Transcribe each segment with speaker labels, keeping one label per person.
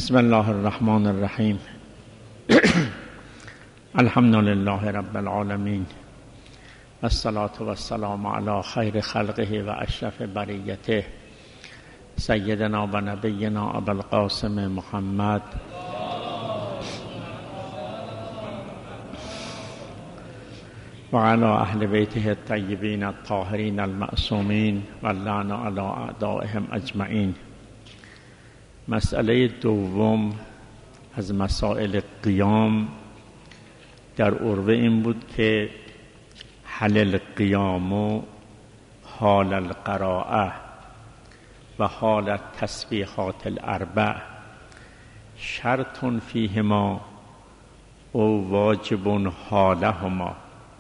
Speaker 1: بسم الله الرحمن الرحیم. الحمد لله رب العالمین والصلاة والسلام علی خیر خلقه و اشرف بریته سیدنا و نبینا ابو القاسم محمد و علی اهل بیته الطیبین الطاهرین المعصومین و اللعن علی اعدائهم اجمعین. مسئله دوم از مسائل قیام در عربه این بود که حل القیام و حال القراءه و حال التسبیحات الاربع شرط فیهما او واجب حالهما،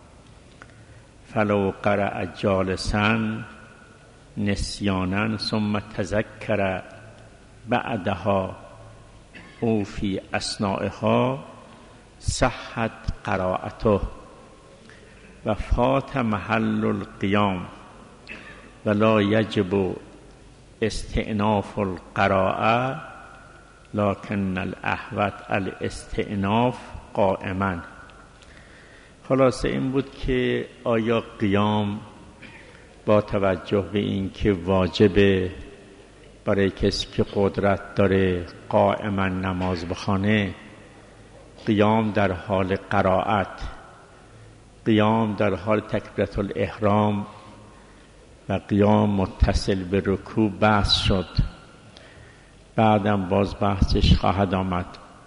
Speaker 1: فلو قرأ جالسا نسیانا ثم تذکر بعدها او فی اثنائها صحت قراءته و فات محل القیام ولا یجب استئناف القراءه لكن الاحوط الاستئناف قائما. خلاصه این بود که آیا قیام با توجه به این که واجبه برای کسی که قدرت داره قائما نماز بخوانه، قیام در حال قرائت، قیام در حال تکبیرة الاحرام و قیام متصل به رکوع بحث شد، بعدم باز بحثش خواهد آمد.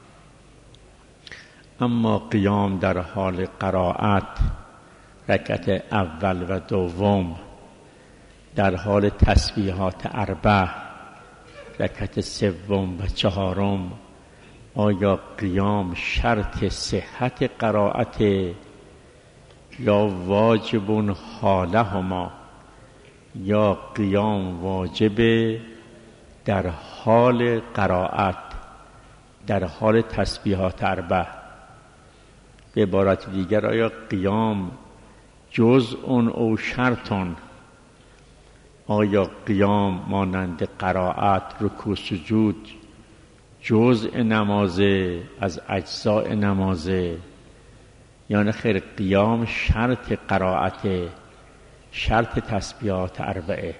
Speaker 1: اما قیام در حال قرائت رکعت اول و دوم، در حال تسبیحات اربع رکعت سوم و چهارم، آیا قیام شرط صحت قرائت یا واجب حالهما، یا قیام واجب در حال قرائت در حال تسبیحات اربع؟ به عبارت دیگر آیا قیام جزء او شرطون؟ آیا قیام مانند قرائت رکوع سجود جزء نمازه از اجزاء نمازه، یعنی خیر قیام شرط قرائت، شرط تسبیحات اربعه؟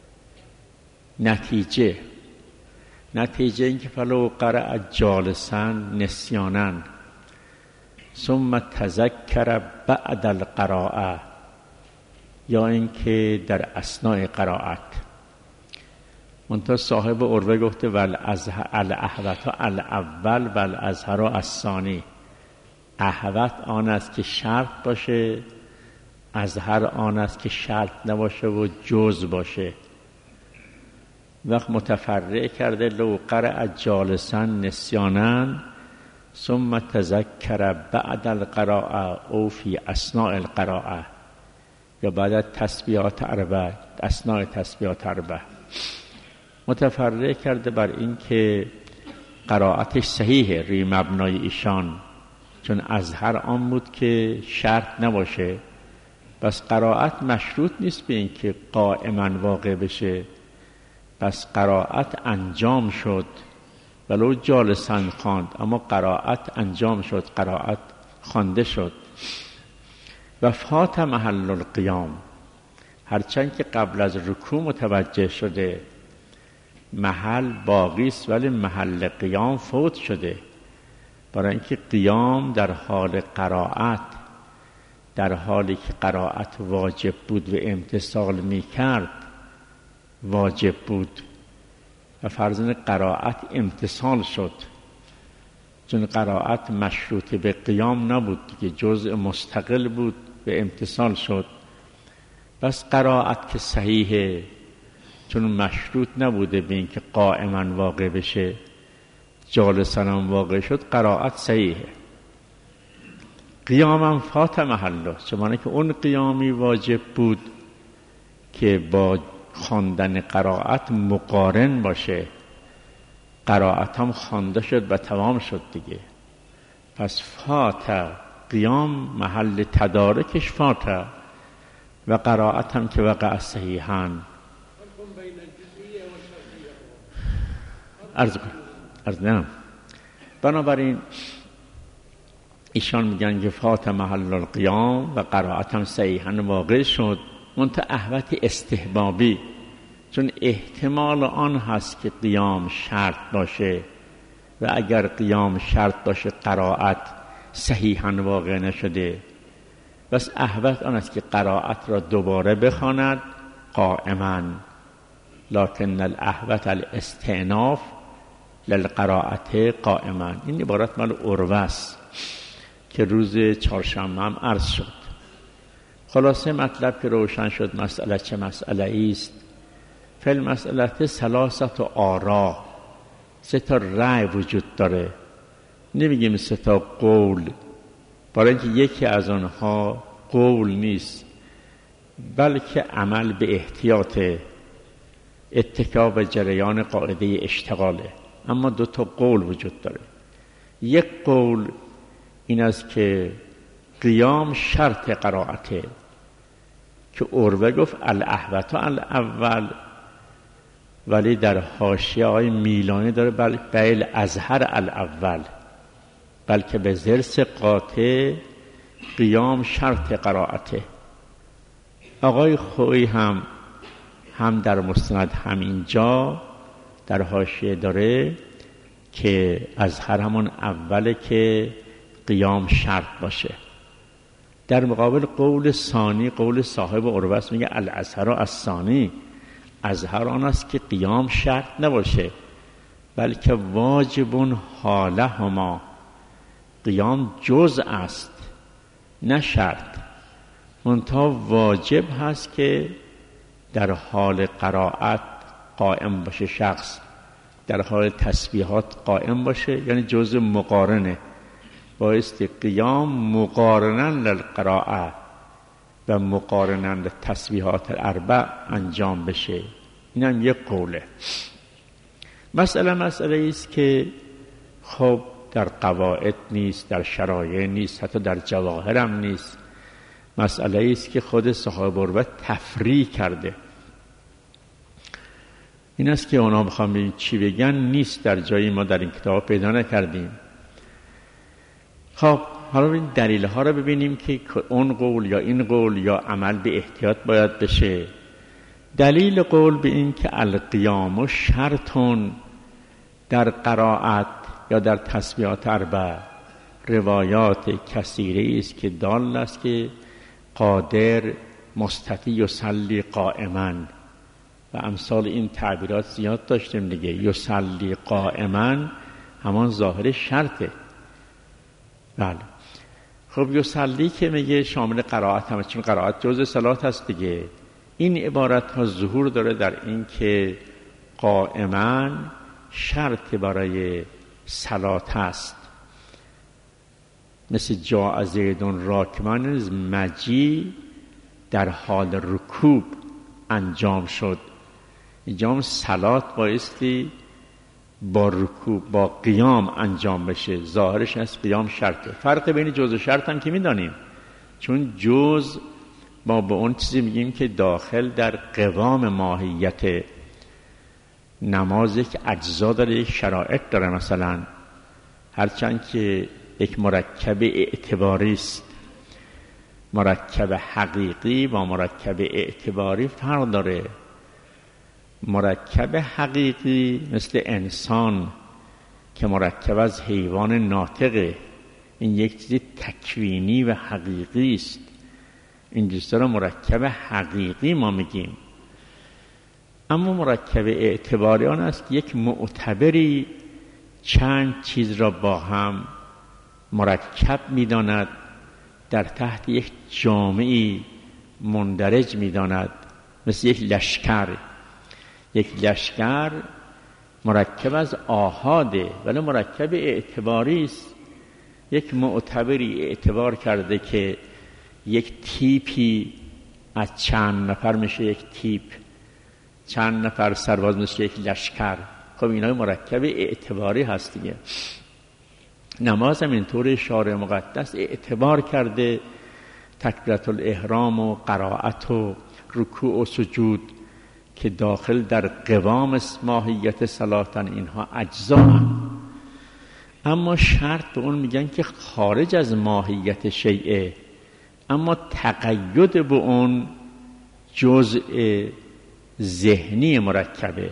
Speaker 1: نتیجه این که فلو قرأ جالسا نسیانا ثم تذکر بعد القراءه، یا اینکه در اثناء قرائت. منتها صاحب عربه گفته والاحوط الاول و الازهر الثانی، احوط آن است که شرط باشه، ازهر آن است که شرط نباشه و جز باشه. وقت متفرع کرده لو قرأ جالسا نسیانا ثم تذکر بعد القراءه او فی اثناء القراءه، یا بعد تسبیحات اربع اثناء تسبیحات اربع. متفرع کرده بر این که قرائتش صحیحه روی مبنای ایشان، چون ازهر آن بود که شرط نباشه، بس قرائت مشروط نیست به این که قائما واقع بشه، بس قرائت انجام شد ولو جالسا خواند، اما قرائت انجام شد، قرائت خوانده شد. و فات محل القیام، هرچند که قبل از رکوع متوجه شده محل باقی است ولی محل قیام فوت شده، برای اینکه قیام در حال قرائت، در حالی که قرائت واجب بود و امتثال می کرد واجب بود و فرضاً قرائت امتثال شد، چون قرائت مشروط به قیام نبود که جزء مستقل بود و امتثال شد. بس قرائت که صحیحه، چون مشروط نبوده به این که قائما واقع بشه، جالسا واقع شد، قرائت صحیحه. قیامم فات محله، چون که اون قیامی واجب بود که با خواندن قرائت مقارن باشه، قرائت هم خوانده شد و تمام شد دیگه. پس فات قیام محل تدارکش فات و قرائت هم که وقع صحیحاً. عرض کنم بنابراین ایشان میگن که فات محل القیام و قرائتم صحیحاً واقع شد، منتها احوت استحبابی، چون احتمال آن هست که قیام شرط باشه و اگر قیام شرط باشه قرائت صحیحاً واقع نشده، بس احوت آن است که قرائت را دوباره بخواند قائما، لکن الاحوت الاستئناف للقرائت قائما. این عبارت مال عروه است که روز چهارشنبه هم عرض شد. خلاصه مطلب که روشن شد مسئله چه مسئله است. فی مسئله ثلاثت و آرا، 3 تا رأی وجود داره، نمیگیم 3 تا قول، برای اینکه یکی از آنها قول نیست بلکه عمل به احتیاط، اتکا به جریان قاعده اشتغاله. اما 2 تا قول وجود داره. یک قول این است که قیام شرط قرائته، که عروه گفت الاحوط الاول، ولی در حاشیه های میلانی داره بل ازهر الاول، بلکه به ضرس قاطع قیام شرط قرائته. آقای خویی هم در مستند همینجا در حاشیه داره که ازهر همون اوله که قیام شرط باشه. در مقابل قول ثانی، قول صاحب عروه است، میگه الازهر الثانی، ازهر آن است که قیام شرط نباشه بلکه واجب حالهما، قیام جزء است نه شرط، منتها واجب هست که در حال قرائت قائم باشه، شخص در حال تسبیحات قائم باشه، یعنی جزء مقارنه، بایستی قیام مقارنا للقراءه و مقارنا للتسبیحات الاربع انجام بشه. این هم یک قوله. مسئله است که خب در قواعد نیست، در شرایع نیست، حتی در جواهر هم نیست. مسئله است که خود صاحب عروه تفریع کرده. این است که اونا بخوام چی بگن نیست، در جایی ما در این کتاب پیدا نکردیم. خب حالا این دلیل ها رو ببینیم که اون قول یا این قول یا عمل به احتیاط باید بشه. دلیل قول به این که القیام شرطون در قرائت یا در تسبیحات اربع، روایات کثیره است که دال است که قادر مستطیع یصلی قائما و امثال این تعبیرات زیاد داشتیم دیگه. یصلی قائما همان ظاهر شرطه. بله خب یصلی که میگه شامل قرائت هم، چون قرائت جزء صلات هست دیگه. این عبارت ها ظهور داره در این که قائما شرط برای صلات هست، مثل جاء زید راکبا، مجی در حال رکوب انجام شد. اینجا هم صلات بایستی با رکوب با قیام انجام بشه، ظاهرش از قیام شرطه. فرق بین جزء و شرط هم که میدانیم، چون جزء ما به اون چیزی میگیم که داخل در قوام ماهیت نماز یک اجزا داره، یک شرایط داره. مثلا هرچند که یک مرکب اعتباری است، مرکب حقیقی با مرکب اعتباری فرق داره. مرکب حقیقی مثل انسان که مرکب از حیوان ناطقه، این یک چیز تکوینی و حقیقی است. این دوستا رو مرکب حقیقی ما میگیم. اما مرکب اعتباری آن است که یک معتبری چند چیز را با هم مرکب میداند، در تحت یک جامعی مندرج میداند، مثل یک لشکر. یک لشکر مرکب از آحاده ولی مرکب اعتباری است. یک معتبری اعتبار کرده که یک تیپی از چند نفر میشه یک تیپ، چند نفر سرباز میشه یک لشکر. خب اینا مرکب اعتباری هست دیگه. نماز هم اینطور شارع مقدس اعتبار کرده تکبیرة الاحرام و قرائت و رکوع و سجود که داخل در قوام ماهیت صلاتن، اینها اجزا هم. اما شرط به اون میگن که خارج از ماهیت شیء، اما تقید به اون جزء ذهنی مرکبه.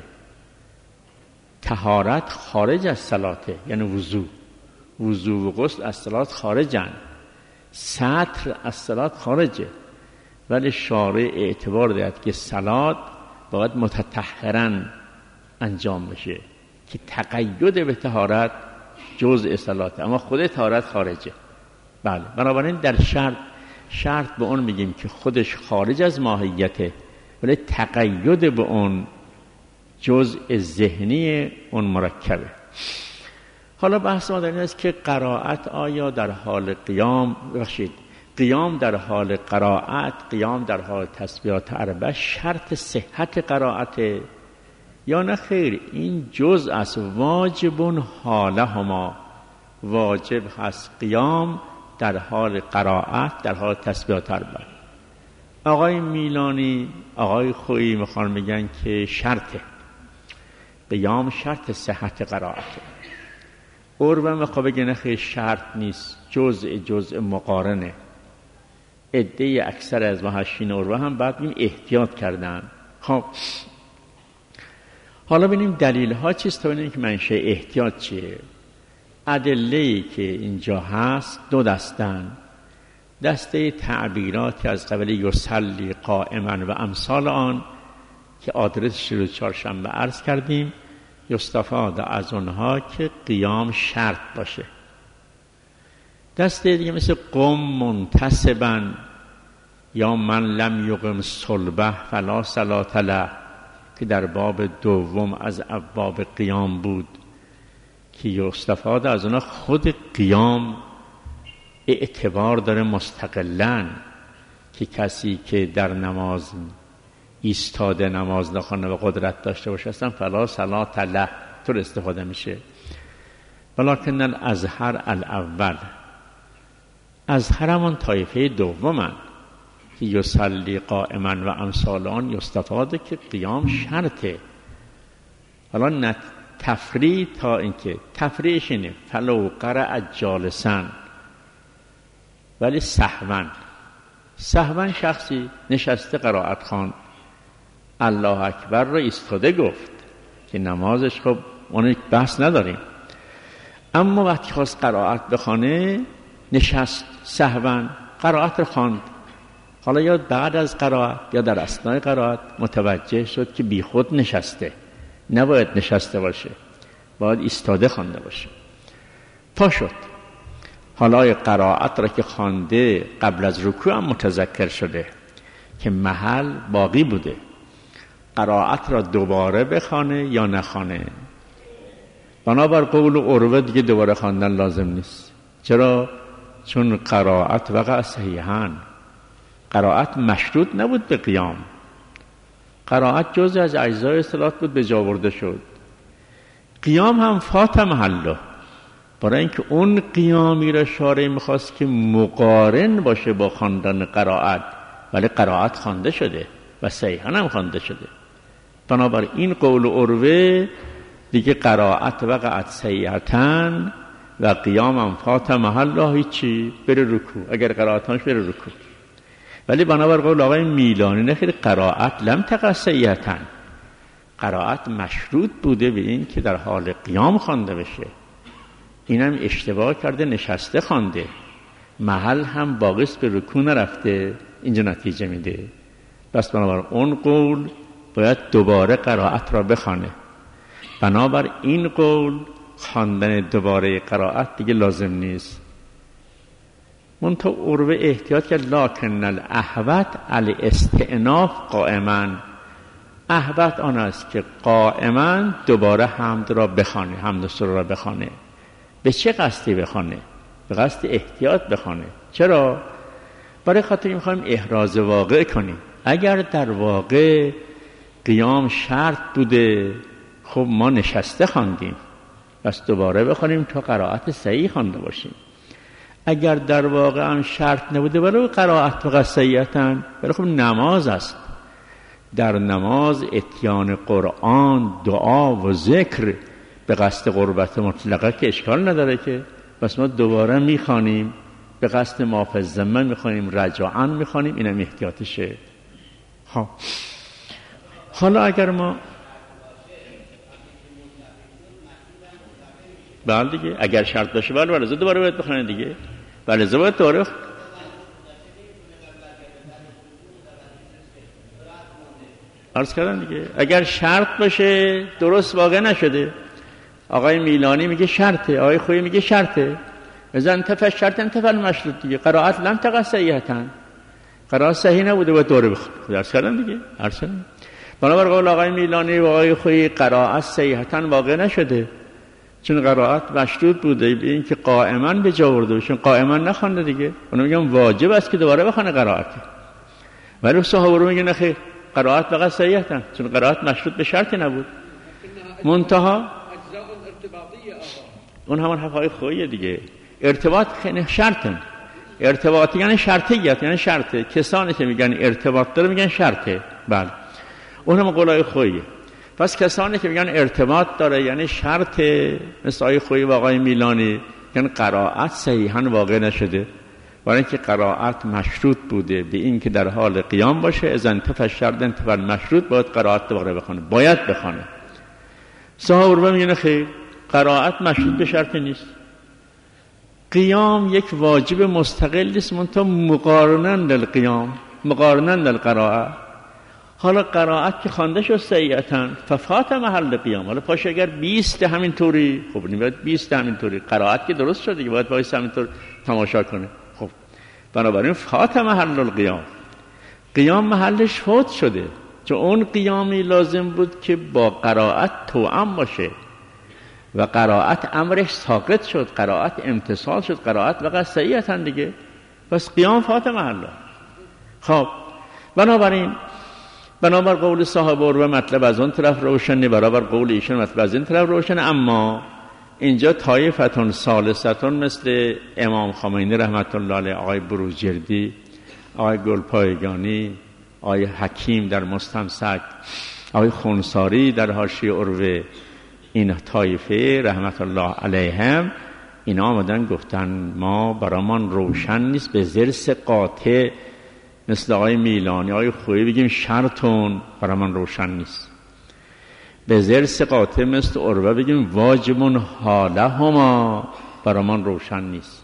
Speaker 1: طهارت خارج از صلاته، یعنی وضو و غسل از صلات خارجن، سطر از صلات خارجه، ولی شارع اعتبار دهد که صلات باید متطهراً انجام بشه که تقید به طهارت جزء صلاته، اما خود طهارت خارجه. بله، بنابراین در شرط به اون میگیم که خودش خارج از ماهیته، ولی تقید به اون جزء ذهنی اون مرکبه. حالا بحث ما در این است که قرائت آیا در حال قیام در حال قرائت، قیام در حال تسبیحات اربع شرط صحت قرائت یا نه خیر؟ این جزء از واجبون حالهما، واجب هست قیام در حال قرائت، در حال تسبیحات اربع. آقای میلانی، آقای خویی میخوان میگن که شرطه قیام، شرط صحت قرائته. عروه میخواه بگه نه خیر شرط نیست، جزء مقارنه. عده اکثر از محشین عروه هم بعد این احتیاط کردن. خب حالا ببینیم دلیل ها چیست تا ببینیم که منشأ احتیاط چیه. ادله‌ای که اینجا هست دو دستن. دسته تعبیراتی از قبل یصلی قائما و امثال آن که آدرسش رو چهارشنبه عرض کردیم، یستفاد از اونها که قیام شرط باشه. دسته دیگه مثل قم منتصبا یا من لم یقم صلبه فلا صلاة له که در باب دوم از ابواب قیام بود که یستفاد از اونها خود قیام اعتبار داره مستقلاً، که کسی که در نماز ایستاده نماز نخونه و قدرت داشته باشه اصلا فلا صلاة له طور استفاده میشه. ولکن الازهر الاول، ازهرمون طایفه دومن که یصلی قائما و امثال آن یستفاده که قیام شرطه. حالا تفریع تا اینکه تفریعش اینه فلو قرأ جالسا، ولی سهوا شخصی نشسته قرائت خوان الله اکبر رو ایستاده گفت که نمازش خب اون بحث نداریم، اما وقتی خواست قرائت بخونه نشست سهوا قرائت رو خواند. حالا یا بعد از قرائت یا در اثنای قرائت متوجه شد که بی خود نشسته، نباید نشسته باشه، باید ایستاده خوانده باشه. پا شد، حالا قرائت را که خوانده قبل از رکوع هم متذکر شده که محل باقی بوده، قرائت را دوباره بخوانه یا نخوانه. بنابر قول عروه دیگه دوباره خواندن لازم نیست. چرا؟ چون قرائت وقع صحیحاً، قرائت مشروط نبود به قیام، قرائت جزء از اجزای صلات بود به جا برده شد. قیام هم فات محله، برای اینکه اون قیامی را شارع میخواست که مقارن باشه با خواندن قرائت، ولی قرائت خوانده شده و صحیحاً هم خوانده شده. بنابر این قول عروه دیگه قرائت وقعت صحیحاً و قیام هم فات محله، هیچی، بره رکوع، اگر قرائتانش بره رکوع. ولی بنابر قول آقای میلانی نخیر قرائت لم تقع صحیحاً، قرائت مشروط بوده به این که در حال قیام خوانده بشه. اینم اشتباه کرده، نشسته خوانده، محل هم باقیست به رکوع نرفته، اینجا نتیجه میده. بس بنابر اون قول باید دوباره قرائت را بخوانه. بنابر این قول خواندن دوباره قرائت دیگه لازم نیست. منتها عروه احتیاط کرد لکن الاحوط الاستئناف قائما، احوط آن است که قائما دوباره حمد را بخوانه، حمد و سرور را بخوانه. به چه قصدی بخوانه؟ به قصد احتیاط بخوانه. چرا؟ برای خاطر میخوایم احراز واقع کنیم. اگر در واقع قیام شرط بوده، خب ما نشسته خواندیم، بس دوباره بخوانیم تا قرائت صحیح خوانده باشیم. اگر در واقع هم شرط نبوده ولی قرائت فقط صحیحاً، ولی خب نماز است، در نماز اتیان قرآن، دعا و ذکر به قصد قربت مطلقه که اشکال نداره که، پس ما دوباره میخوانیم به قصد معاف ذمه میخوانیم، رجاعاً میخوانیم، اینم احتیاطشه. خب حالا اگر ما بله دیگه اگر شرط باشه بله دوباره باید بخونن دیگه، بله باید دوباره عرض کردم دیگه. اگر شرط باشه درست واقع نشده، آقای میلانی میگه شرطه، آقای خویی میگه شرطه، اذا انتفع الشرط انتفع المشروط دیگه. قرائت لم تقع صحیحاً، قرائت صحیح نبوده باید دوره بخونه. عرض کردم دیگه، عرض کردم. بنابر قول آقای میلانی و آقای خویی قرائت صحیحاً واقع نشده، چون قرائت مشروط بوده به این که قائما به جا آورده بشه، قائما نخونده دیگه. اونم میگم واجب است که دوباره بخونه قرائت. ولی صحابه رو میگن خیر قرائت فقط صحیحاً، چون قرائت مشروط به شرطی نبود. منتها اون همان حرفای خویی دیگه. ارتباط خیلی شرطن، ارتباط یعنی شرطیت، یعنی شرطه. کسانی که میگن ارتباط داره میگن شرطه، بله اون هم قولای خویی. پس کسانی که میگن ارتباط داره یعنی شرطه، مثل آقای خویی و آقای میلانی، یعنی قرائت صحیحاً واقع نشده، برای اینکه قرائت مشروط بوده به این که در حال قیام باشه، اذا انتفع الشرط انتفع المشروط، باید قرائت دوباره بخونه، باید بخونه. صحابه میگن خیر قرائت مشروط به شرط نیست، قیام یک واجب مستقل است، منتها مقارناً للقیام، مقارناً للقراءه. حالا قرائت که خوانده شد صحیحاً ففات محل قیام، حالا پاش اگر 20 همینطوری، خب نمیاد 20 همینطوری، قرائت که درست شد دیگه، باید وایس همینطور تماشا کنه. خب بنابراین فات محل القیام، قیام محلش فوت شده، چون اون قیامی لازم بود که با قرائت توأم باشه و قرائت امرش ساقط شد، قرائت امتصال شد، قرائت وقت صحیحاً دیگه، پس قیام فات محله. خب بنابراین بنابر قول صحابه و مطلب از اون طرف روشنه، برابر قول ایشون مطلب از این طرف روشنه. اما اینجا طایفتون ثالثتون مثل امام خمینی رحمت الله علیه، آقای بروجردی، آقای گلپایگانی، آقای حکیم در مستمسک، آقای خونساری در حاشیه عروه، این طایفه رحمت الله علیهم اینا آمدن گفتن ما برامان روشن نیست به ضرس قاطع مثل آقای میلانی، آقای خویی بگیم شرطون، برامان روشن نیست. به ضرس قاطع مثل عروه بگیم واجبون حاله هما، برامان روشن نیست.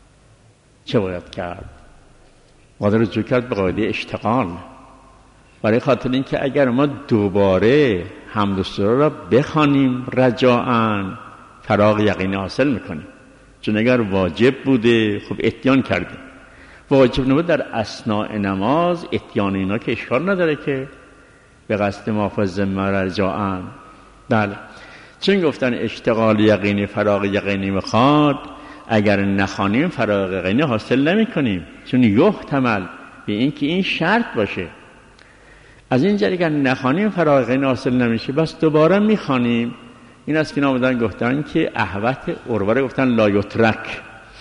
Speaker 1: چه باید کرد؟ باید رجوع کرد به قاعده اشتغال، برای خاطر این که اگر ما دوباره حمد و سرور را بخوانیم رجاءً فراغ یقینی حاصل میکنیم. چون اگر واجب بوده خب اتیان کردیم، واجب نبود در اثناء نماز اتیان اینا که اشکال نداره که به قصد معاف ذمه رجاءً. بله چون گفتن اشتغال یقینی فراغ یقینی میخواد، اگر نخوانیم فراغ یقینی حاصل نمی کنیم، چون یحتمل به این که این شرط باشه. از این جهت اگر نخوانیم فراغ یقینی حاصل نمیشه، بس دوباره میخوانیم. این است که نامدن گفتن که احوت عروه گفتن لا یترک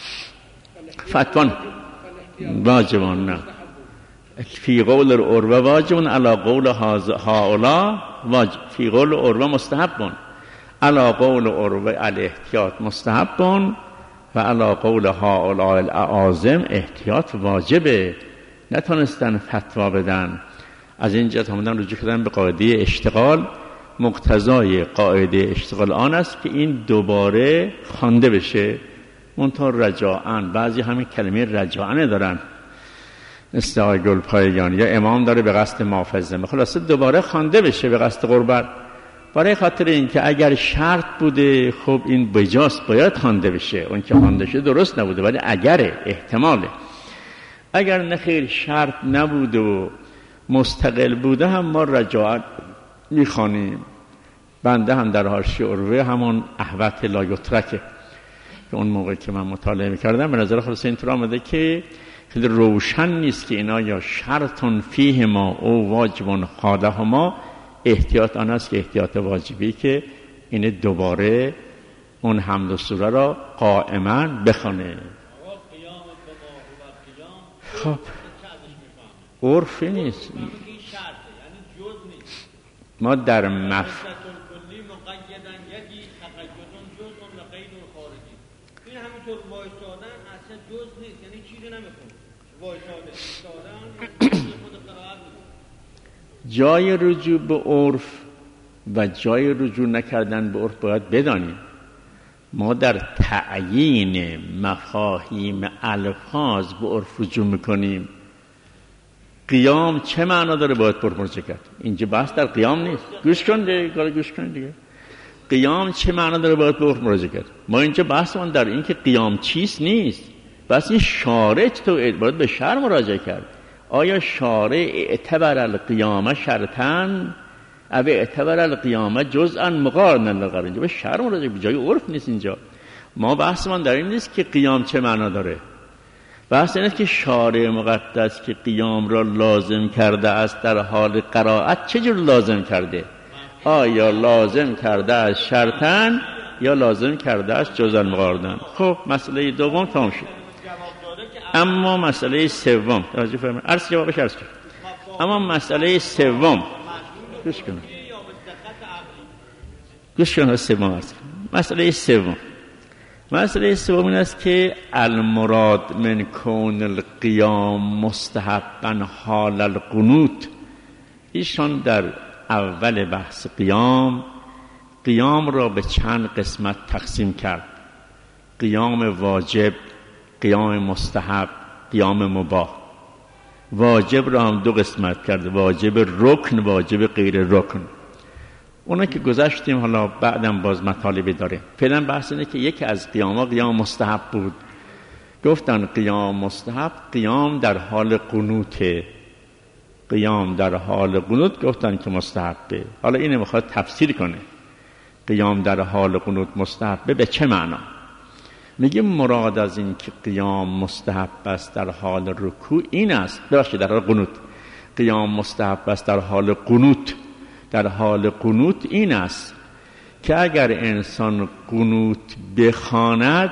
Speaker 1: فتوان واجبان، نه فی قول عروه واجبون علی قول هؤلاء واجب، فی قول عروه مستحبون علی قول عروه الاحتیاط مستحبون و علی قول هؤلاء الاعاظم احتیاط واجبه. نتونستن فتوا بدن. از این جهت همون رجوع کردن به قاعده اشتغال. مقتضای قاعده اشتغال آن است که این دوباره خوانده بشه، منتها رجاءً. بعضی همین کلمه رجاءً دارن مثل آقای گلپایگانی، یا امام داره به قصد محافظه، خلاصه دوباره خوانده بشه به قصد قربت، برای خاطر این که اگر شرط بوده خب این بجاست باید خوانده بشه، اون که خوانده شده درست نبوده، ولی اگر احتماله، اگر نخیر شرط نبوده و مستقل بوده هم ما رجاء میخوانیم. بنده هم در حاشیه عروه همون احوت لا یترکه که اون موقع که من مطالعه میکردم به نظر خلاصه اینطور آمده که خیلی روشن نیست که اینا یا شرطن فیه ما او واجبون خاله ما، احتیاط آن است که احتیاط واجبی که این دوباره اون حمد و سوره را قائما بخونه. خب عرفی نیست، ما در
Speaker 2: یکی تقیدون جزء و غیر خارجی. این همینطور وایسادن اصلا جز نیست، یعنی چیزی نمیخونه. وایساده ایستادن خود قرائت میکنه.
Speaker 1: جای رجوع به عرف و جای رجوع نکردن به عرف باید بدانیم. ما در تعیین مفاهیم الفاظ به عرف رجوع میکنیم. قیام چه معنا داره باید پرمرجع کرد. اینجا بحث در قیام نیست. گوش کن دیگه. قیام چه معنا داره باید به عرف مراجعه کرد. ما اینجا بحثمون در این که قیام چیست نیست. بس این شارع تو باید به شرع مراجعه کرد. آیا شارع اعتبر القیامه شرطاً او اعتبر القیامه جزءاً مقارنا للغیر؟ اینجا به شرع مراجعه، به جای عرف نیست. اینجا ما بحثمون در این نیست که قیام چه معنا داره. بحث اینه که شارع مقدس که قیام را لازم کرده است در حال قرائت چجور لازم کرده؟ آیا لازم کرده است شرطاً یا لازم کرده است جزءاً مقارناً؟ خب مسئله دوم تمام شد. اما مسئله سوم توجه فرمایید. عرض جوابش عرض کرد. اما مسئله سوم گوش کن سوم عرض کرد. مسئله سوم این است که المراد من کون القیام مستحقا حال القنوت. ایشان در اول بحث قیام را به چند قسمت تقسیم کرد: قیام واجب، قیام مستحب، قیام مباح. واجب را هم دو قسمت کرد: واجب رکن، واجب غیر رکن. اونا که گذشتیم، حالا بعدم باز مطالبی داره. فعلا بحث اینه که یکی از قیام مستحب بود. گفتن قیام مستحب قیام در حال قنوته. قیام در حال قنوت گفتن که مستحبه. حالا اینو میخواد تفسیر کنه. قیام در حال قنوت مستحبه به چه معنا؟ میگیم مراد از این که قیام مستحب است در حال رکوع این است. ببخشید در حال قنوت. قیام مستحب است در حال قنوت. در حال قنوت این است که اگر انسان قنوت بخواند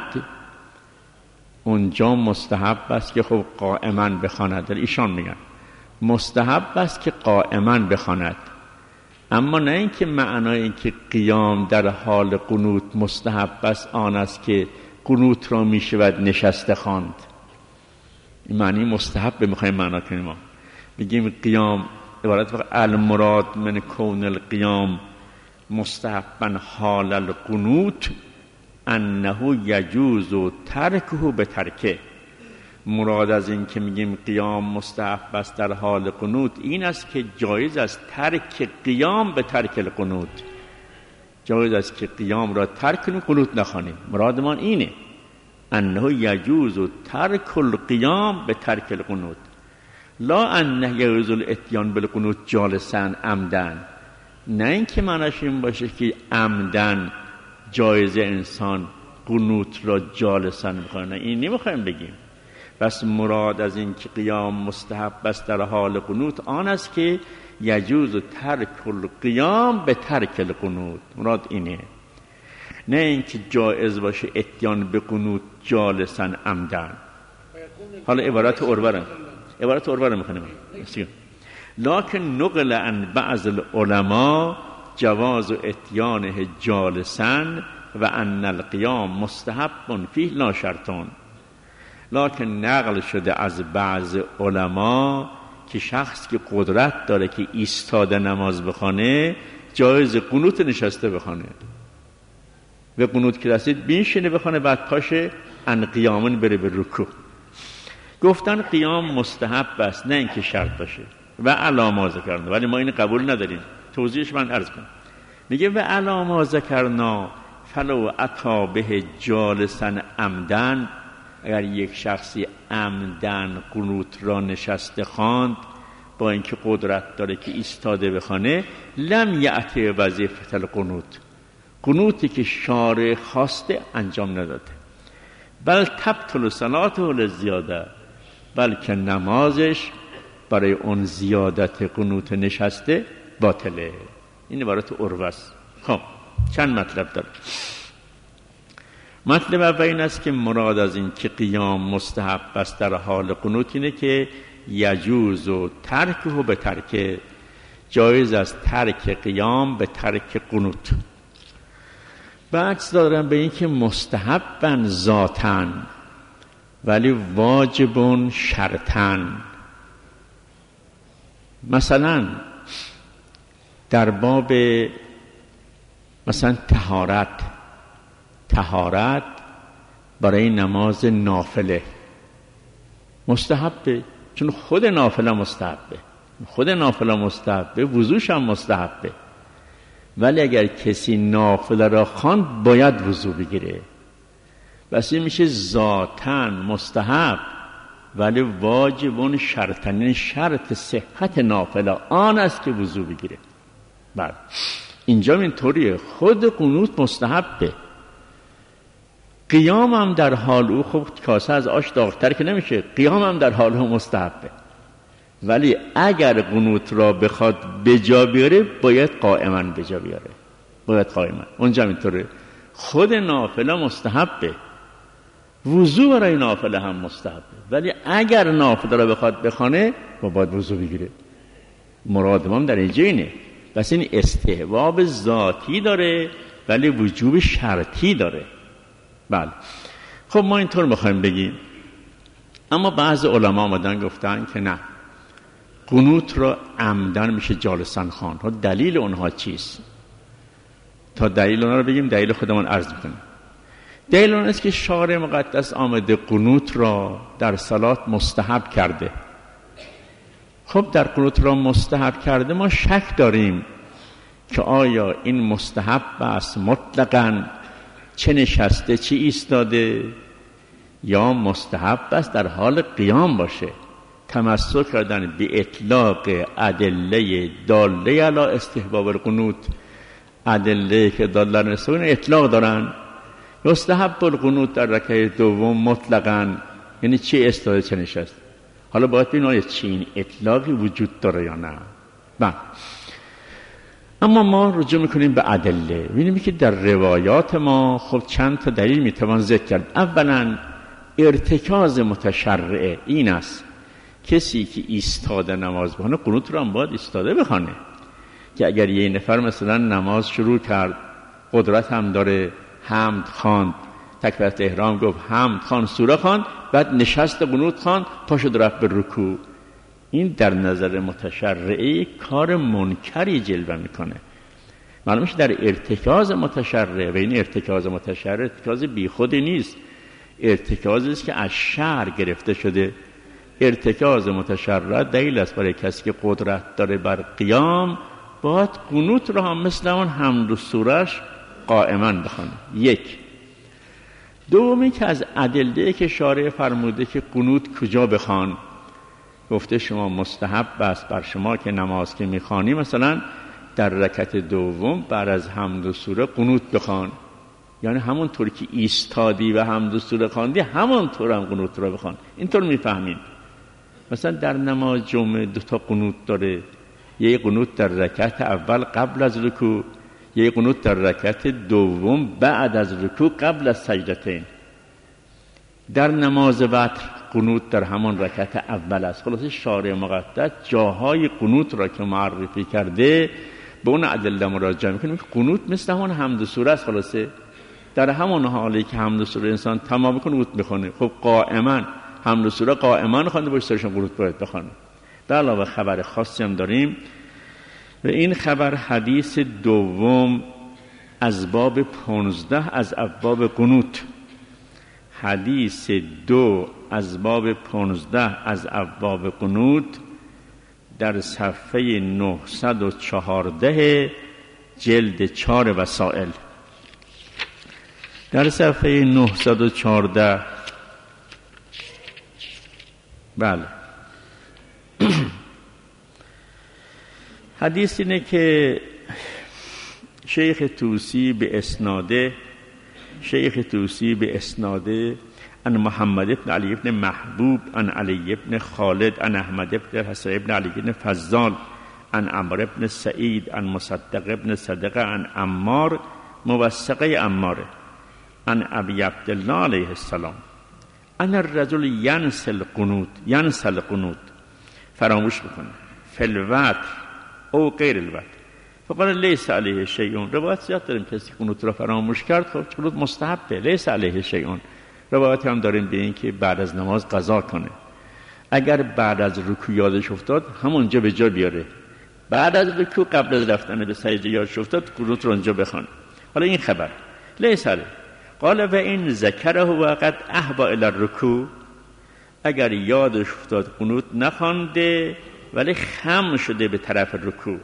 Speaker 1: اونجا مستحب است که خب قائما بخواند. ایشان میگن مستحب است که قائما بخواند، اما نه این که معنای این که قیام در حال قنوت مستحب است آن است که قنوت را میشود نشسته خواند. این معنی مستحب میخوایم معنا کنیم. ما میگیم قیام عبارت فقط المراد من کون القیام مستحبا حال القنوت انه یجوز ترکه به ترکه. مراد از این که میگیم قیام مستحب است در حال قنوت این است که جایز است ترک قیام به ترک القنوت. جایز است که قیام را ترک کنیم، قنوت نخوانیم. مراد ما اینه انه یجوز ترک القیام به ترک القنوت، لا انه یجوز الاتیان بالقنوت جالسا عمدن. نه این که معناش این باشه که عمدن جایز انسان قنوت را جالسا بخونه. این نمیخوایم بگیم. بس مراد از این که قیام مستحب است در حال قنوت آن است که یجوز ترک القیام به ترک القنوت. مراد اینه، نه این که جایز باشه اتیان به قنوت جالسا عمدن. حالا عبارت اروره میخونیم. لکن نقل عن بعض العلماء جواز اتیانه جالسا و ان القیام مستحب فیه لا شرطون. لکن نقل شده از بعض علما که شخص که قدرت داره که ایستاده نماز بخونه جایز قنوت نشسته بخونه. و قنوت که رسید بینشینه بخونه، بعد پاشه ان قیامن بره به رکوع. گفتن قیام مستحب است، نه اینکه شرط باشه. و علاما ذکرنا، ولی ما این قبول نداریم. توضیحش من عرض کنم. میگه و علاما ذکرنا فلو اتا به جالسا عمدن. اگر یک شخصی عمدن قنوت را نشسته خواند با اینکه قدرت داره که ایستاده بخونه، لم یأتی وظیفه القنوت. قنوتی که شارع خواسته انجام نداده. بل تبطل صلاته للزیاده، بلکه نمازش برای اون زیادت قنوت نشسته باطله. این عبارت عروه است. خب چند مطلب داره. مطلب اول این است که مراد از این که قیام مستحب است در حال قنوت اینه که یجوز و ترکه به ترک، جایز است ترک قیام به ترک قنوت. بحث دارم به این که مستحبن ذاتن ولی واجبون شرطن. مثلا در باب مثلا طهارت برای نماز نافله مستحبه، چون خود نافله مستحبه، وضوش هم مستحبه. ولی اگر کسی نافله را خواند باید وضو بگیره، بس این میشه ذاتن مستحب ولی واجبون شرطن، یعنی شرط صحت نافله آن است که وضو بگیره. بله اینجا اینطوریه، خود قنوت مستحبه، قیام هم در حال او، خب کاسه از آش داغ‌تر که نمیشه، قیام هم در حال او مستحبه، ولی اگر قنوت را بخواد بجا بیاره باید قائما بجا بیاره، باید قائما. اونجا اینطوره، خود نافله مستحبه، وضو برای نافله هم مستحبه، ولی اگر نافله را بخواد بخونه باید وضو بگیره. مراد ما در اینجا اینه. پس این استحباب ذاتی داره ولی وجوب شرطی داره. بله خب ما اینطور میخوایم بگیم، اما بعض علما آمدن گفتن که نه، قنوت را عمدن میشه جالسن خوان. دلیل اونها چیست؟ تا دلیل اونها رو بگیم دلیل خودمون عرض میکنیم. دلیل اون است که شارع مقدس آمده قنوت را در صلات مستحب کرده. خب در قنوت را مستحب کرده، ما شک داریم که آیا این مستحب است مطلقاً، چه نشسته چه ایستاده، یا مستحب است در حال قیام باشه. تمسک کردن به اطلاق ادله داله علی استحباب القنوت، ادله که داله علی اطلاق دارن. مستحب القنوت در رکعه دوم مطلقاً یعنی چه ایستاده چه نشسته. حالا باید ببینیم آیا چین اطلاقی وجود داره یا نه. بله اما ما رجوع میکنیم به ادله، ببینیم که در روایات ما خب چند تا دلیل میتوان ذکر کرد. اولا ارتکاز متشرعه این است، کسی که ایستاده نماز بخونه قنوت رو هم باید ایستاده بخونه، که اگر یه نفر مثلا نماز شروع کرد، قدرت هم داره، حمد خواند، تکبیرت احرام گفت، حمد خواند، سوره خواند، بعد نشست قنوت خواند، پاشو رفت به رکوع، این در نظر متشرعه کار منکری جلوه میکنه. معلومه در ارتکاز متشرع، و این ارتکاز متشرع ارتکاز بی خودی نیست، ارتکازی است که از شرع گرفته شده. ارتکاز متشرع دلیل است برای کسی که قدرت داره بر قیام، باید قنوت را هم مثل اون حمد و سورش قائما بخونه. یک. دومی که از ادله که شارع فرموده که قنوت کجا بخوان، گفته شما مستحب است بر شما که نماز که میخوانی مثلا در رکعت دوم بعد از حمد و سوره قنوت بخوان، یعنی همونطور که ایستادی و حمد و سوره خواندی همونطور هم قنوت را بخوان. اینطور میفهمین. مثلا در نماز جمعه 2 قنوت داره، یه قنوت در رکعت اول قبل از رکوع، یه قنوت در رکعت دوم بعد از رکوع قبل از سجدتین. در نماز وتر قنوت در همان رکعت اول است. خلاصه شارع مقدس جاهای قنوت را که معرفی کرده به اون ادله مراجعه میکنیم که قنوت مثل همون حمد و سوره است. خلاصه در همون حالی که حمد و سوره انسان تمام میکنه قنوت میخونه. خب قائما حمد و سوره قائما خوانده باشه، سرشون قنوت باید بخونه. به علاوه خبر خاصی هم داریم و این خبر حدیث دوم از باب 15 از ابواب قنوت، حدیث 2 از باب 15 از ابواب قنوت در صفحه 914 جلد 4 وسائل. در صفحه 914 بله حدیث اینه که شیخ توسی به اسناده عن محمد بن علی بن محبوب عن علی بن خالد عن احمد بن حسن بن علی بن فضال عن عمرو بن سعید عن مصدق بن صدقه عن عمار موثقه عمار عن ابی عبدالله علیه السلام ان الرجل ینسل قنوت فراموش بکنه فی الوتر او غیر الوتر، فقال لیس علیه شیء. روایت زیاد داریم کسی قنوت را فراموش کرد خب قنوت مستحبه، لیس علیه شیء. روایت هم داریم به این که بعد از نماز قضا کنه. اگر بعد از رکوع یادش افتاد همونجا به جا بیاره، بعد از رکوع قبل از رفتن به سجده یادش افتاد قنوت رو اونجا بخونه. حالا این خبر لیس علیه. قال و این ذکره وقت احبا الی الرکوع، اگر یادش افتاد قنوت نخوانده ولی خم شده به طرف رکوع،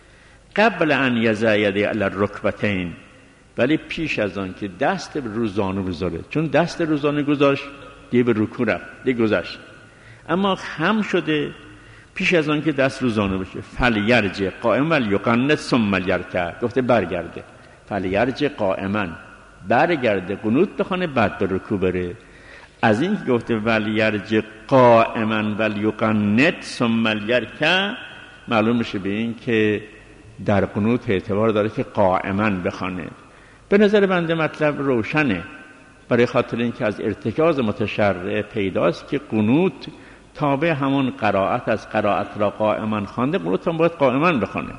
Speaker 1: قبل ان یضع یده علی الرکبتین، ولی پیش از آن که دست رو زانو بذاره، چون دست رو زانو گذاشت دیگه به رکوع رفت دیگه گذشت، اما خم شده پیش از آن که دست رو زانو بشه، فلیرجع قائما ولیقنت ثم یرکع، گفته برگرده، فلیرجع قائما، برگرده قنوت بخونه بعد به رکوع بره. از این که گفته ولیرجع قائما ولیقنت ثم یرکع معلوم میشه به این که در قنوت اعتبار داره که قائما بخونه. به نظر بنده مطلب روشنه، برای خاطر اینکه از ارتکاز متشرع پیداست که قنوت تابع همون قرائت از قرائت را قائما خوانده، قنوت هم باید قائما بخونه.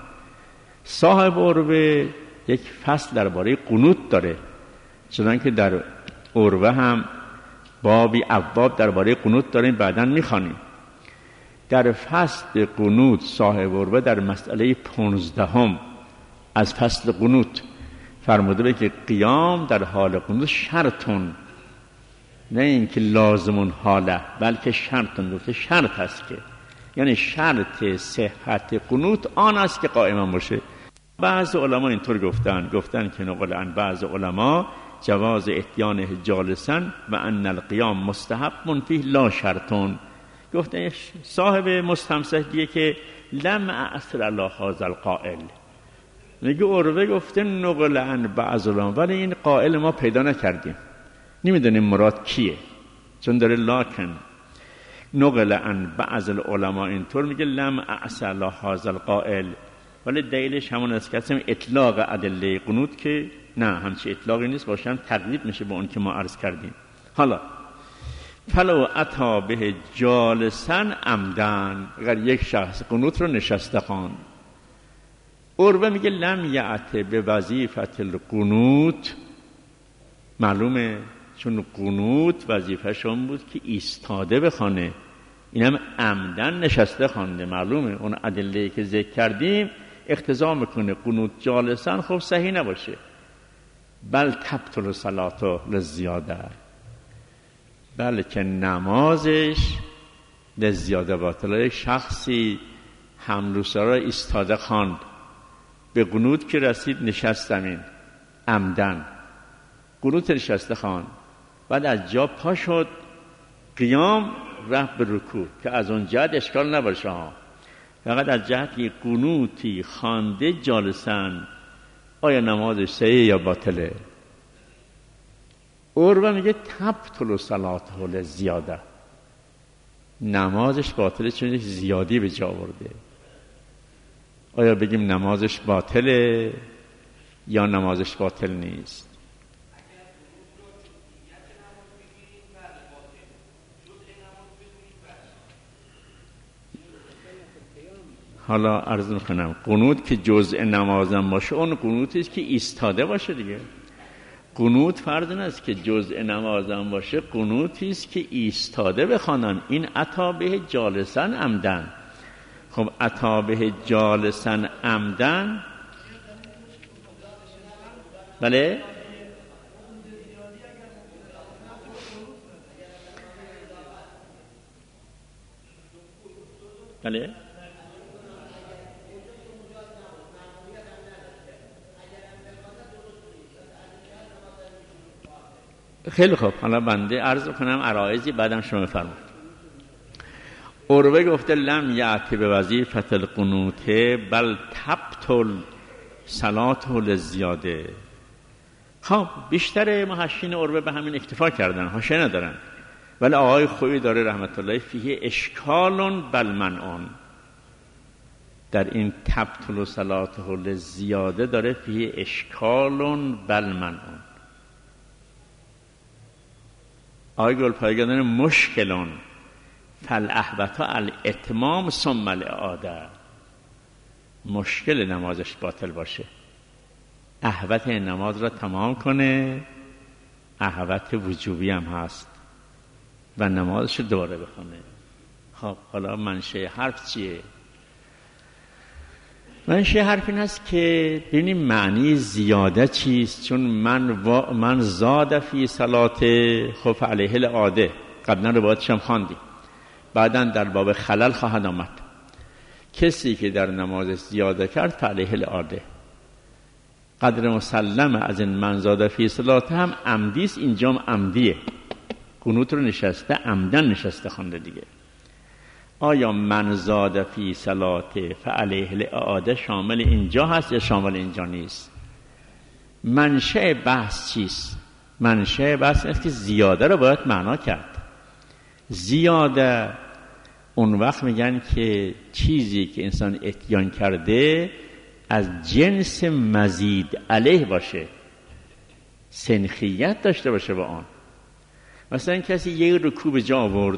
Speaker 1: صاحب عروه یک فصل درباره قنوت داره، چنانکه در عروه هم بابی ابواب درباره قنوت داریم بعداً میخوانیم. در فصل قنوت صاحب عروه در مسئله 15 از فصل قنوت فرموده به که قیام در حال قنوت شرطون، نه اینکه لازمون حاله بلکه شرطون، گفته شرط هست که، یعنی شرط صحت قنوت آن است که قائما باشه. بعض علما اینطور گفتن که نقل عن بعض علما جواز اتیانه جالسا و ان القیام مستحب فیه لا شرطون. گفته صاحب مستمسح دیگه که لم اثر علی هذا القائل، میگه عروه گفته نقل عن بعض علما، ولی این قائل ما پیدا نکردیم، نمیدونیم مراد کیه، چون داره لاکن نقل عن بعض العلماء اینطور میگه لم اثر علی هذا القائل، ولی دلیلش همون است که اطلاق ادله قنوت که نه همچی اطلاقی نیست، باشم تقریب میشه با اون که ما عرض کردیم. حالا فلو اتا به جالسا عمدن، اگر یک شخص قنوت رو نشسته خواند، عروه میگه لم یأت به وظیفت القنوت، معلومه چون قنوت وظیفه‌شون بود که ایستاده بخونه، اینم عمدن نشسته خوانده، معلومه اون ادله‌ای که ذکر کردیم اقتضا میکنه قنوت جالسن خب صحیح نباشه، بل تبطل صلاته للزیاده، بلکه نمازش لزیاده باطله. یک شخصی حملوسرا ایستاده خواند، به قنوت که رسید نشست زمین عمدن، قنوت نشسته خواند، بعد از جا پا شد قیام رفت به رکوع، که از اون جهت اشکال نباشه ها، فقط از جهتی قنوتی خوانده جالسن آیا نمازش صحیح یا باطله؟ عروه میگه تبطل صلاته للزیاده، نمازش باطله چون زیادی به جا آورده. آیا بگیم نمازش باطله یا نمازش باطل نیست؟ حالا عرض میکنم قنوت که جزء نمازم باشه اون قنوتی است که ایستاده باشه دیگه. قنوت فرض نیست که جزء نمازم باشه، قنوتی است که ایستاده بخوانن. این عطا به جالسن عمدن. خب عطا به جالسن عمدن، بله بله خیلی خوب. حالا بنده عرض کنم عرایضی بعدم شما بفرمایید. عروه گفته لم یأتی به وظیفت القنوت بل تبطل صلاته للزیاده. خب بیشتر محشین عروه به همین اکتفا کردن، حاشیه ندارن، ولی آقای خویی داره رحمت الله فیه اشکال بل منعون، در این تبطل صلاته للزیاده داره فیه اشکال بل منعون. آقای گلپایگان داره مشکلون فالاحوط الاتمام ثم الاعاده. مشکل نمازش باطل باشه، احوط نماز را تمام کنه، احوط وجوبی هم هست و نمازش رو دوباره بخونه. خب حالا منشه حرف چیه؟ منشه حرف این است که ببینیم معنی زیاده چیست. چون من زاد فی صلاته خب علیه العاده، قبلا روایتش هم خواندیم، بعداً در باب خلل خواهد آمد. کسی که در نماز زیاده کرد علیه العاده، قدر مسلم از این من زاد فی صلاته هم عمدیست، اینجام عمدیه، قنوت رو نشسته عمدن نشسته خوانده دیگه. آیا من زاد فی صلاته فعلیه الاعاده شامل اینجا هست یا شامل اینجا نیست؟ منشأ بحث چیست؟ منشأ بحث است که زیاده رو باید معنا کرد. زیاده اون وقت میگن که چیزی که انسان اتیان کرده از جنس مزید علیه باشه، سنخیت داشته باشه با آن. مثلا کسی یک رکوع به جا آورد،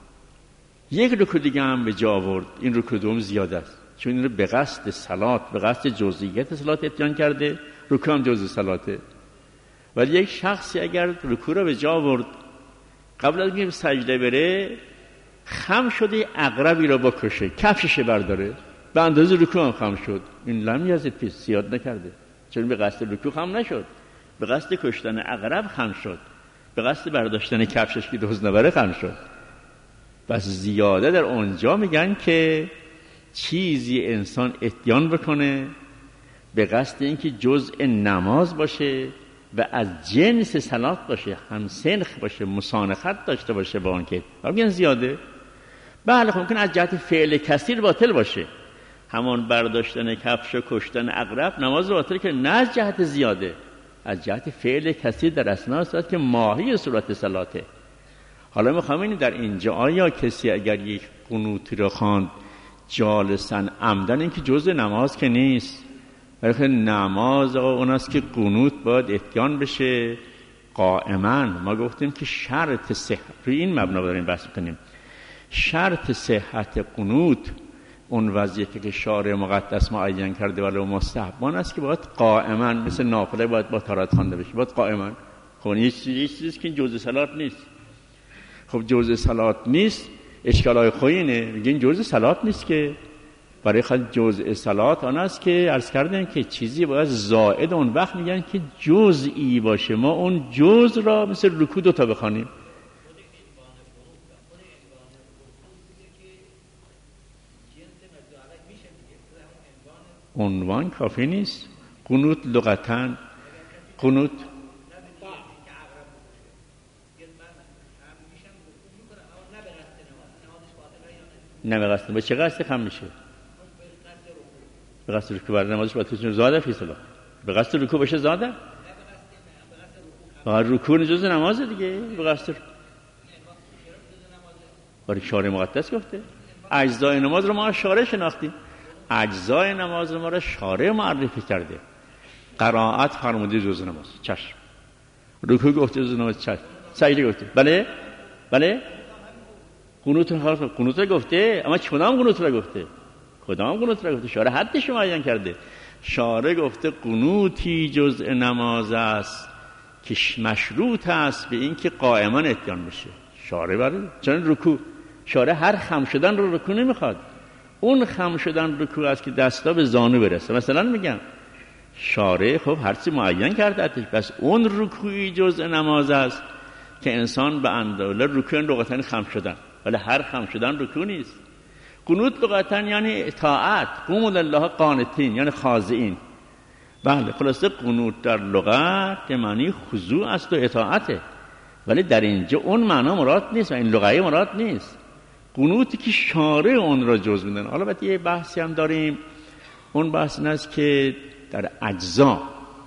Speaker 1: یک رکوع دیگه هم به جا آورد، این رکوع دوم زیاده است، چون این رو به قصد صلات، به قصد جزئیات صلات اتیان کرده، رکوع هم جزء صلاته. ولی یک شخصی اگر رکوع رو به جا آورد، قبل از اینکه سجده بره خم شده عقربی رو بکشه، کفشش برداره، به اندازه رکوع هم خم شد، این لم یزد فی، زیاد نکرده، چون به قصد رکوع خم نشد، به قصد کشتن عقرب خم شد، به قصد برداشتن کفشش که دزد نبره خم شد. بس زیاده در اونجا میگن که چیزی انسان اتیان بکنه به قصد اینکه جزء نماز باشه و از جنس صلات باشه، هم سنخ باشه، مسانخت داشته باشه با آن، که میگن زیاده. بله خب ممکن از جهت فعل کثیر باطل باشه، همان برداشتن کفش و کشتن عقرب نماز باطل، که نه از جهت زیاده، از جهت فعل کثیر در اثناء صلات که ماهی صورت صلاته. حالا میخوام این در اینجا آیا کسی اگر یک قنوتی رو خواند جالساً عمدن، این که جزء نماز که نیست، بلکه نماز اون است که قنوت باید اتیان بشه قائما. ما گفتیم که شرط صحت، روی این مبنا داریم بحث کنیم، شرط صحت قنوت اون وضعیتی که شارع مقدس معین کرده ولو مستحبان است که باید قائما، مثل نافله باید با طهارت خوانده بشه، باید قائما. خب این چیزی که جزء صلات نیست. خب جزء صلات نیست، اشکالای خوینه، میگن جزء صلات نیست، که برای خود جزء صلات آن است که عرض کردن که چیزی باید زائد اون وقت میگن که جزئی باشه، ما اون جزء را مثل رکوع دوتا بخوانیم. عنوان کافی نیست. قنوت لغتاً قنوت نه به قصد، به چه قصدی خم میشه؟ به قصد رکوع برای نمازش باید چون زاده فی صلاح، به قصد رکوع بشه زاده، رکوع جزء نمازه دیگه، به قصد برای شارع مقدس گفته اجزای نماز رو ما شارع شناختیم، اجزای نماز رو ما رو شارع معرفی کرده. قرائت فرموده جزء نماز، چشم. رکوع گفته جزء نماز، چشم. سجده گفته، بله بله. قنوت رو گفته، اما کدام قنوت رو گفته؟ کدام قنوت رو گفته؟ شارع حدش معین کرده. شارع گفته قنوتی جزء نماز است که مشروط است به این که قائما اتیان بشه. شارع برای چون رکوع، شارع هر خم شدن رو رکوع نمیخواد، اون خم شدن رکوع است که دستا به زانو برسه. مثلا میگم شارع خب هر چی معین کرده، بس اون رکوعی جزء نماز است که انسان به اندازه رکوع لغتاً خم شدن، ولی هر خم شدن رکوع نیست. قنوت لغتاً یعنی اطاعت، قوموا لله قانتین، یعنی خاضعین. بله خلاصه قنوت در لغت معنی خضوع است و اطاعته، ولی در اینجا اون معنا مراد نیست و این لغوی مراد نیست. قنوتی که شارع اون را جز میدن. حالا بعد یه بحثی هم داریم، اون بحث این است که در اجزا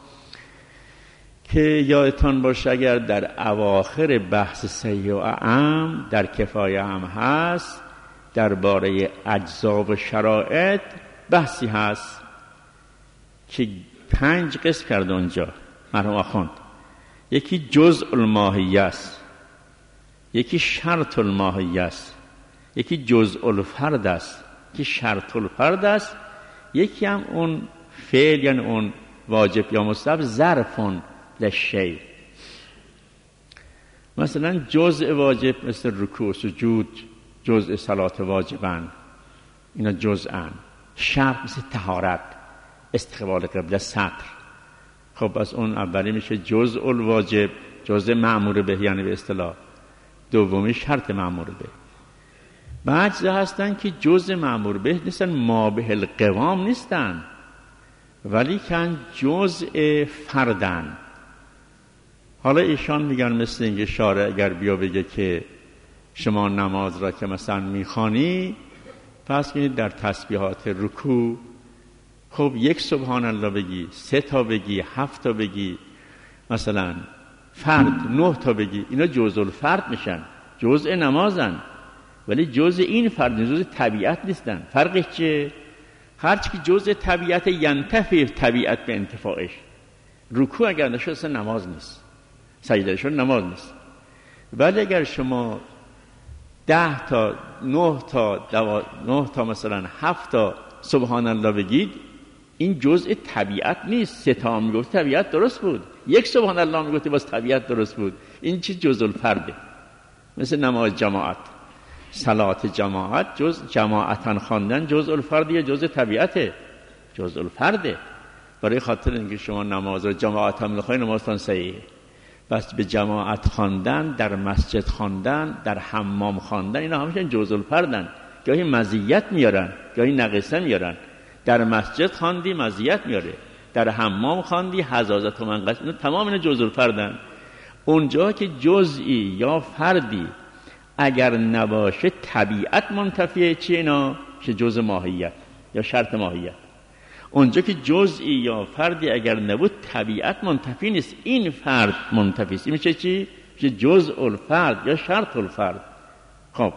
Speaker 1: که یادتان باشه اگر در اواخر بحث صحیح و اعم در کفایه هم هست، درباره اجزا و شرائط بحثی هست که 5 قسم کرده اونجا مرحوم آخوند. یکی جزء الماهیه است، یکی شرط الماهیه است، یکی جزء الفرد است، یکی شرط الفرد است، یکی هم اون فعل یعنی اون واجب یا مستحب ظرفون للشیء. مثلا جزء واجب مثل رکوع سجود جزء صلات واجبن، اینا جزءن. شرط مثل طهارت، استقبال قبله، سطر. خب از اون اولی میشه جزء الواجب، جزء مأمور به یعنی به اصطلاح، دومی شرط مأمور به. بعضی هستن که جزء مأمور به نیستن، ما به القوام نیستن، ولی کن جزء فردن. حالا ایشان میگن مثل اینکه شارع اگر بیا بگه که شما نماز را که مثلا میخوانی، پس میگید در تسبیحات رکوع خب 1 سبحان الله بگی، 3 تا بگی، 7 تا بگی، مثلا فرد 9 تا بگی، اینا جزء الفرد میشن، جزء نمازن، ولی جزء این فرد جزء طبیعت نیستن. فرقش چیه؟ هرچی که جزء طبیعت ینتفی طبیعت به انتفاعش. رکوع اگر نشد اصلا نماز نیست، سجده شد نماز نیست. ولی اگر شما 10 تا 9 تا مثلا 7 تا سبحان الله بگید، این جزء طبیعت نیست. 3 تا میگفت طبیعت درست بود، 1 سبحان الله میگفت باز طبیعت درست بود. این چی؟ جزء الفرده. مثل نماز جماعت، صلات جماعت، جماعتن خواندن جزء الفرد یا جزء طبیعته؟ جزء الفرده. برای خاطر اینکه شما نماز رو جماعت هم بخواید نمازتان صحیحه. بس به جماعت خواندن، در مسجد خواندن، در حمام خواندن، اینا همیشه جزء الفردن. گاهی مزیت میارن، گاهی نقصه میارن. در مسجد خواندی مزیت میاره، در حمام خواندی حزازت و منقص، اینا تمام اینا جزء الفردن. اونجا که جزئی یا فردی اگر نباشه طبیعت منتفیه چی؟ اینا که جزء ماهیت یا شرط ماهیت. اونجا که جزئی یا فردی اگر نبود طبیعت منتفی نیست، این فرد منتفی است. این میشه چی؟ که جزء الفرد یا شرط الفرد. خب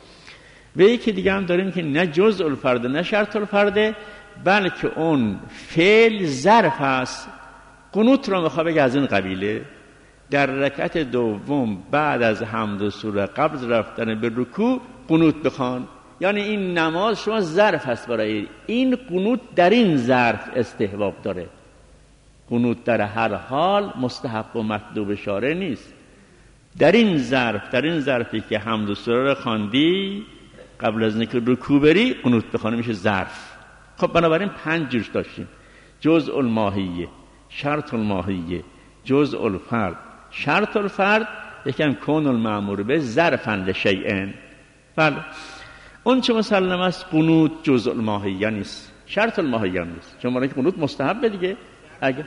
Speaker 1: و یکی دیگه هم داریم که نه جزء الفرد نه شرط الفرد، بلکه اون فعل ظرف است. قنوت رو میخواد بگه از این قبیله. در رکعت دوم بعد از حمد و سوره قبل رفتن به رکوع قنوت بخوان، یعنی این نماز شما ظرف هست برای این قنوت. در این ظرف استحباب داره. قنوت در هر حال مستحب و مطلوب شارع نیست. در این ظرفی که حمد و سوره رو خواندی قبل از اینکه رکوع بری قنوت بخوانی میشه ظرف. خب بنابراین 5 جوش داشتیم: جزء الماهیه، شرط الماهیه، جزء الفرد، شرط الفرد، یکم کون المأمور به ظرفا لشیء. بله اون چه مسلم است قنوت جزء الماهیه نیست، شرط الماهیه نیست. چون برای قنوت مستحب دیگه. اگر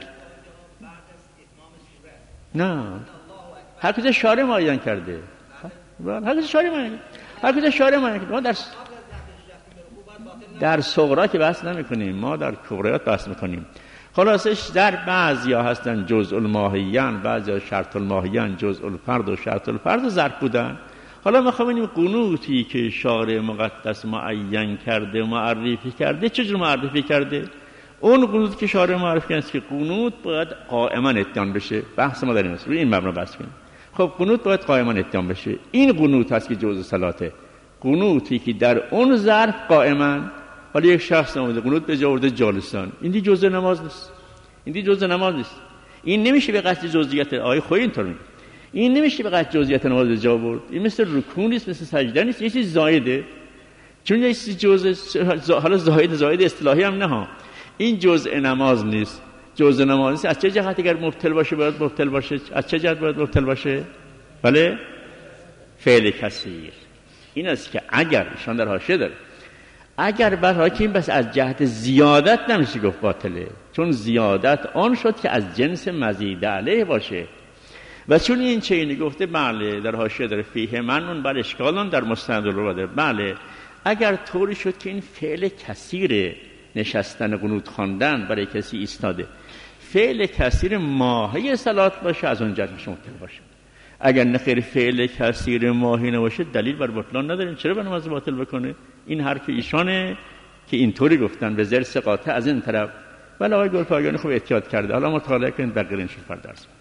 Speaker 1: نه هر کجا شارع معین کرده، هر کجا شارع معین کرده. ما در صغرا که بحث نمی‌کنیم، ما در کبریات بحث می‌کنیم. خلاصش در بعضیا هستن جزء الماهیان، بعضیا شرط الماهیان، جزء الفرد و شرط الفرد و ظرف بودن. حالا ما خواهیم قنوتی که شارع مقدس معین کرده معرفی کرده چجور معرفی کرده؟ اون قنوتی که شارع معرفی کرده که قنوت باید قائما اتیان بشه. بحث ما داریم روی این مبنا بحث کنیم. خب قنوت باید قائما اتیان بشه. این قنوت هست که جزء صلاته. قنوتی که در اون ظرف قائما، ولی یک شخص اومده قنوت به جا آورده جالسان، این دی جزء نماز نیست. این نمیشه به قصد جزئیات آیه خود اینطور میگه. این نمیشه به قصد جزئیات نماز به جا آورد. این مثل رکوع نیست، مثل سجده نیست، یه چیز زائده. چون یه چیز جزء، حالا زائد اصطلاحی هم نه ها، این جزء نماز نیست. جزء نماز نیست. از چه جهت اگر مبتل باشه باید مبتل باشه؟ از چه جهت باید مبتل باشه؟ بله فعل کثیر. این است که اگر ایشان در حاشیه داره، اگر بر حاکم بس از جهت زیادت نمیشه گفت باطله، چون زیادت آن شد که از جنس مزید علیه باشه. و چون این چینی گفته بله در حاشیه داره فیه منون بر اشکالون در مستند رو داره. بله اگر طوری شد که این فعل کثیر نشستن قنوت خواندن برای کسی ایستاده فعل کثیر ماهی صلات باشه، از اون جهت میشه مبتل باشه. اگر نخیر فعل کثیر ماهی نباشه دلیل بر بطلان نداریم. چرا به نماز باطل بکنه؟ این حرف ایشانه که اینطوری گفتن به زر ثقاته از این طرف. ولی آقای گلپایگانی خوب احتیاط کرده. حالا مطالعه کنید بقیه انشاءالله در درس.